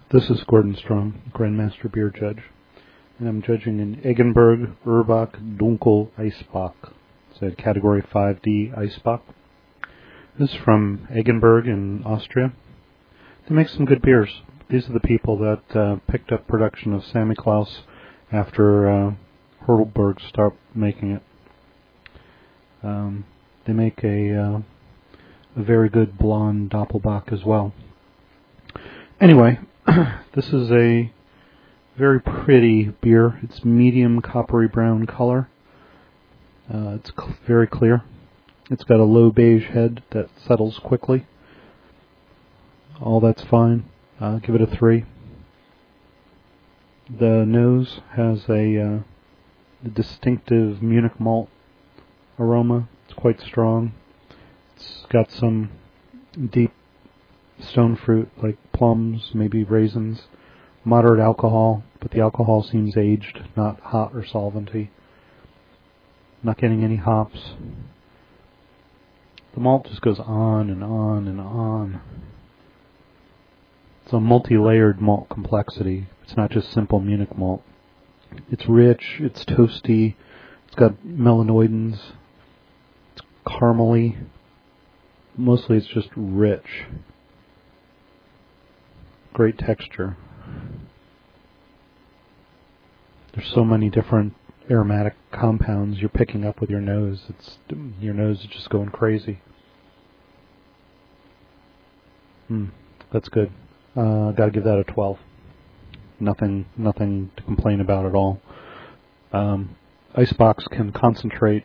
This is Gordon Strong, Grandmaster Beer Judge, and I'm judging an Eggenberg Urbach Dunkel Eisbock. It's a Category 5D Eisbock. This is from Eggenberg in Austria. They make some good beers. These are the people that picked up production of Sammy Klaus after Heidelberg stopped making it. They make a very good blonde Doppelbock as well. Anyway, this is a very pretty beer. It's medium coppery brown color. It's very clear. It's got a low beige head that settles quickly. All that's fine. Give it a 3. The nose has a distinctive Munich malt aroma. It's quite strong. It's got some deep stone fruit like plums, maybe raisins, moderate alcohol, but the alcohol seems aged, not hot or solventy. Not getting any hops. The malt just goes on and on and on. It's a multi-layered malt complexity. It's not just simple Munich malt. It's rich, it's toasty, it's got melanoidins, it's caramely. Mostly it's just rich. Great texture. There's so many different aromatic compounds you're picking up with your nose. Your nose is just going crazy. That's good. Gotta give that a 12. Nothing to complain about at all. Icebox can concentrate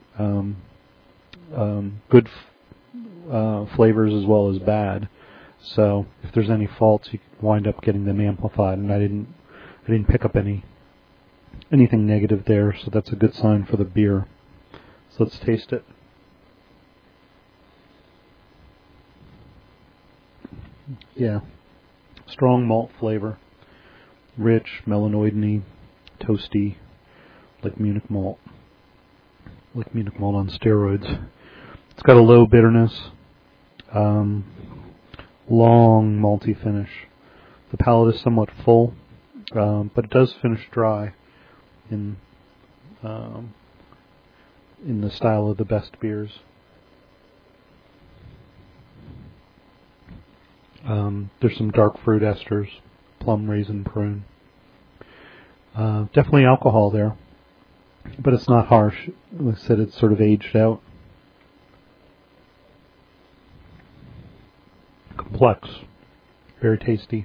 good flavors as well as bad. So if there's any faults, you can wind up getting them amplified. And I didn't pick up anything negative there. So that's a good sign for the beer. So let's taste it. Yeah, strong malt flavor, rich, melanoid-y, toasty, like Munich malt on steroids. It's got a low bitterness, long malty finish. The palate is somewhat full, but it does finish dry in the style of the best beers. There's some dark fruit esters, plum, raisin, prune. Definitely alcohol there, but it's not harsh. Like I said, it's sort of aged out. Complex, very tasty.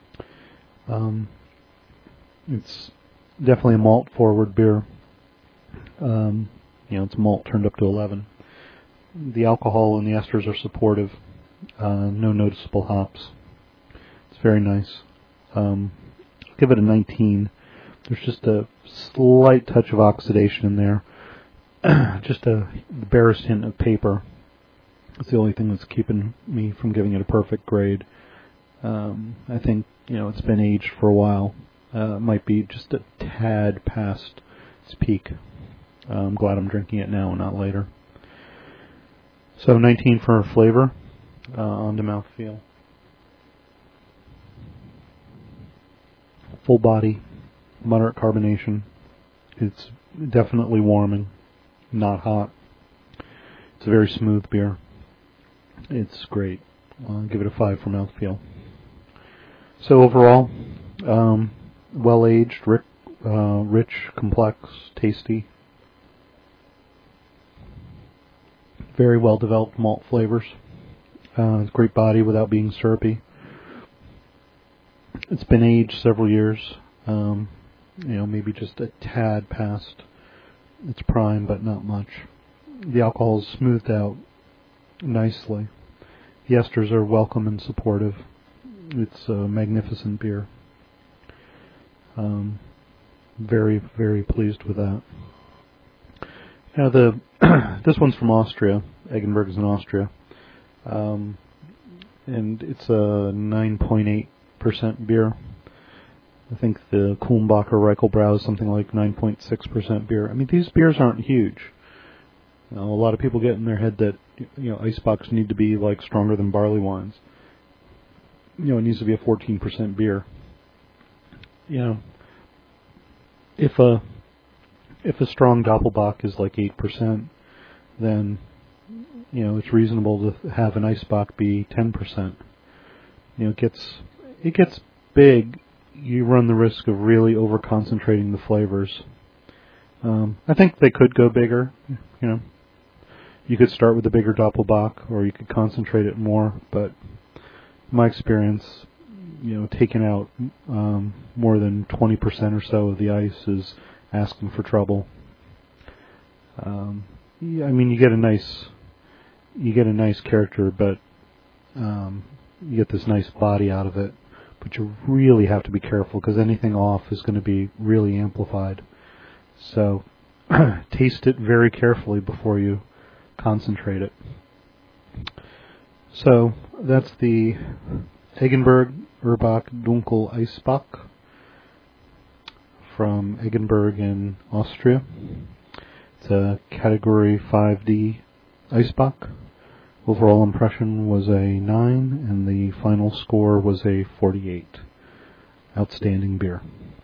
It's definitely a malt-forward beer. It's malt turned up to 11. The alcohol and the esters are supportive. No noticeable hops. It's very nice. I'll give it a 19. There's just a slight touch of oxidation in there. Just the barest hint of paper. It's the only thing that's keeping me from giving it a perfect grade. I think, it's been aged for a while. It might be just a tad past its peak. I'm glad I'm drinking it now and not later. So 19 for flavor. On to mouthfeel. Full body, moderate carbonation. It's definitely warming, not hot. It's a very smooth beer. It's great. I'll give it a 5 for mouthfeel. So overall, well-aged, rich, complex, tasty. Very well-developed malt flavors. Great body without being syrupy. It's been aged several years. Maybe just a tad past its prime, but not much. The alcohol is smoothed out nicely. The esters are welcome and supportive. It's a magnificent beer. Very, very pleased with that. Now this one's from Austria. Eggenberg is in Austria. And it's a 9.8% beer. I think the Kulmbacher Reichelbrau is something like 9.6% beer. I mean, these beers aren't huge. A lot of people get in their head that Eisbocks need to be like stronger than barley wines. It needs to be a 14% beer. you know, if a strong Doppelbock is like 8%, then it's reasonable to have an Eisbock be 10%. It gets big. You run the risk of really over concentrating the flavors. I think they could go bigger. You could start with a bigger Doppelbock, or you could concentrate it more. But in my experience, taking out more than 20% or so of the ice is asking for trouble. You get a nice character, but you get this nice body out of it. But you really have to be careful, because anything off is going to be really amplified. So taste it very carefully before you concentrate it. So that's the Eggenberg Urbach Dunkel Eisbock from Eggenberg in Austria. It's a Category 5D Eisbock. Overall impression was a 9, and the final score was a 48. Outstanding beer.